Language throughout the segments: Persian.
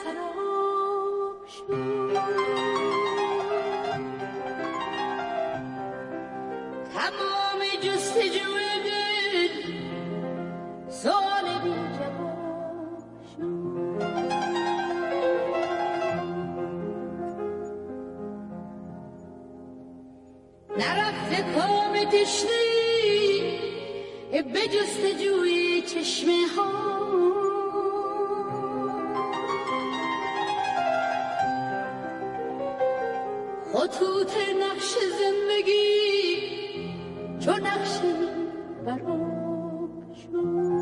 سراب شد. تمام جستجوی دل سوال بی جواب شد. نرفته کام تشنه‌ای به جستجوی چشمه ها. خطوط نقش زندگی چو نقشی براب شد.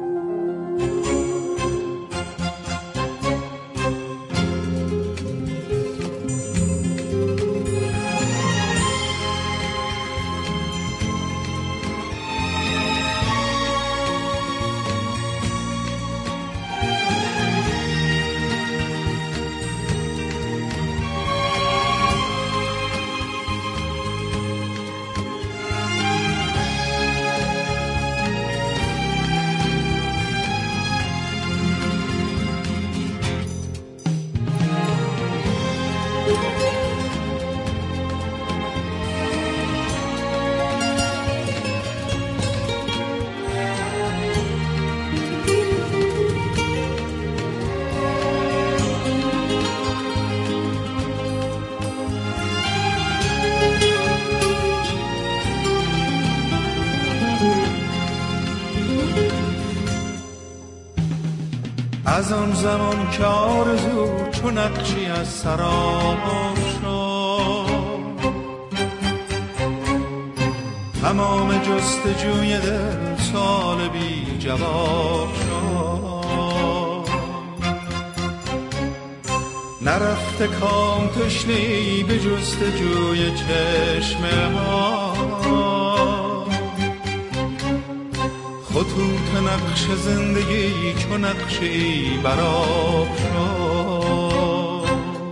از آن زمان که آرزو چو نقشی از سراب شد، تمام جستجوی دل سوال بی جواب شد. نرفته کام تشنه‌ای به جستجوی چشمه ها. خطوط نقش زندگی چو نقشی براب شد.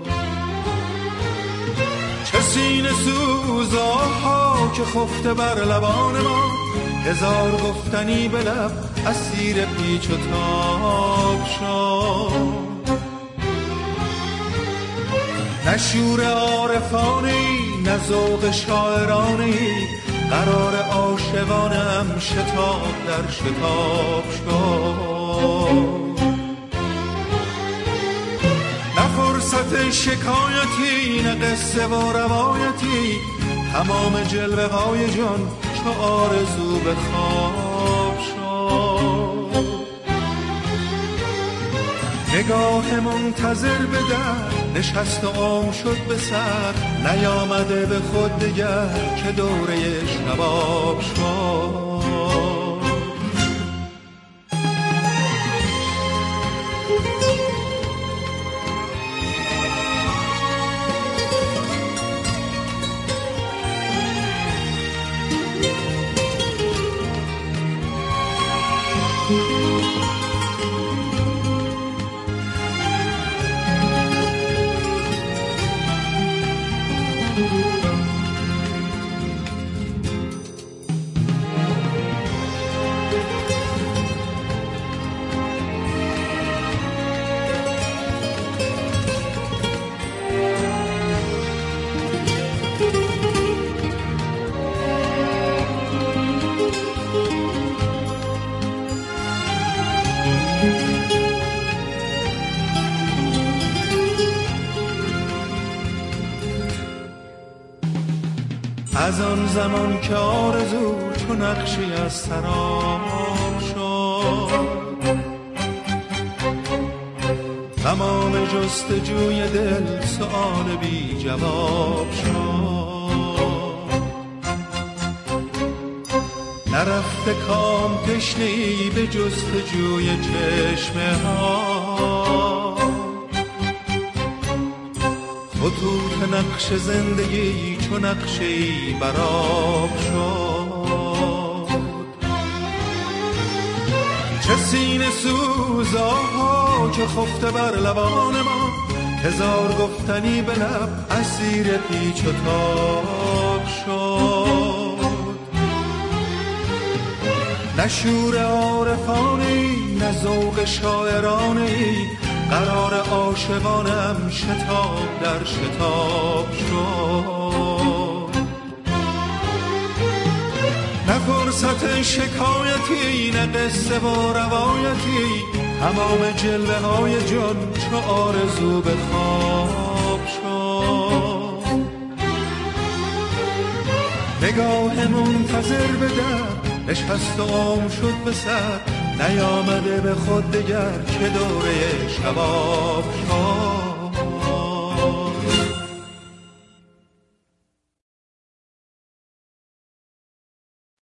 چه سینه سوزاها که خفته بر لبان ما، هزار گفتنی به لب اسیر پیچ و تاب شد. نه شور عارفانی نه ذوق شاعرانی، قرار عاشقانم شتاب در شتاب شد. نه فرصت شکایتی نه قصه و روایتی، تمام جلوه های جان چو آرزو به خواب شد. نگاه منتظر به در نشست و عام شد به سر، نیامده به خود دگر که دوره شباب شد. از آن زمان که آرزو چو نقشی از سراب شد، تمام جستجوی دل سؤال بی جواب شد. نرفته کام تشنه‌ای به جستجوی چشمه ها. خطوط نقش زندگی چو نقشی براب شد. چه سینه سوزاها که خفته بر لبان ما، هزار گفتنی به لب اسیر پیچ و تاب شد. نه شور عارفانی نه ذوق شاعرانی، قرار عاشقانم شتاب در شتاب شد. نه فرصت شکایتی نه قصه و روایتی، تمام جلوه های جان چو آرزو به خواب شد. نگاه منتظر به در نشست و عام شد به سر، نیامده به خود دگر که دوره شباب شد.